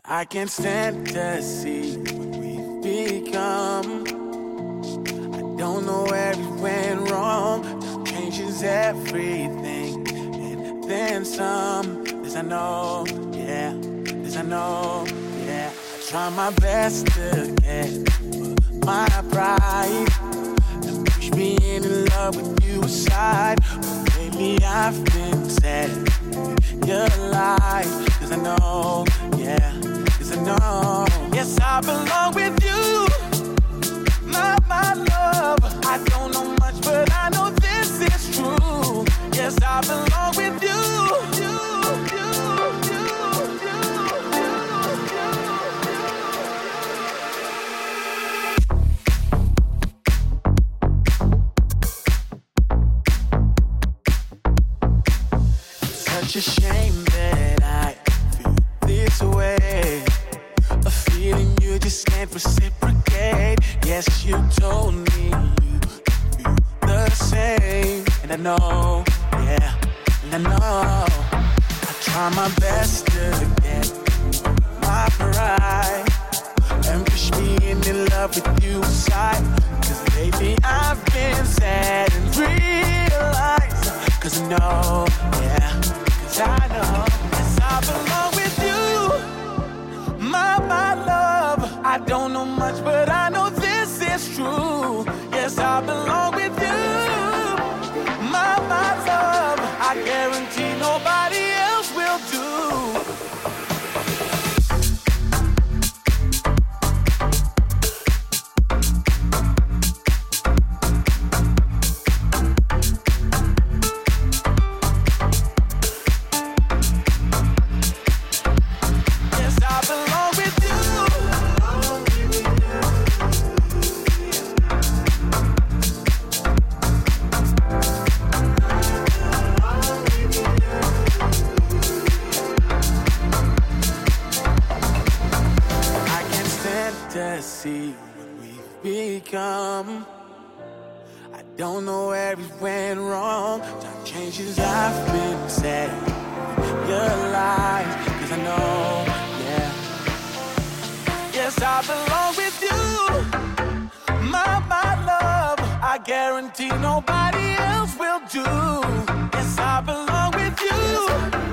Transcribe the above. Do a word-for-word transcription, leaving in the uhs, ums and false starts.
I can't stand to see what we've become. I don't know where we went wrong. Time changes everything, and then some. This I know, yeah. This I know, yeah. I try my best to get my pride and push me in love with you aside. But lately I've been sad. Your life, cause I know, yeah, cause I know. Yes, I belong with you, my, my love. I don't know much, but I know this is true. Yes, I belong with you, you, you, you, you, you. Such a shame that I feel this way. A feeling you just can't reciprocate. Yes, you told me you feel the same. And I know, yeah, and I know. I try my best to get my pride and push me into love with you aside. Cause lately I've been sad and realized. Cause I know, yeah, cause I know. Yes, I belong with you, my, my love. I don't know much, but I know this is true. Yes, I belong with you, my, my love. I guarantee nobody else will do. To see what we've become. I don't know where we went wrong. Time changes, I've been sad. Your life, cause I know, yeah. Yes, I belong with you, my, my love. I guarantee nobody else will do. Yes, I belong with you.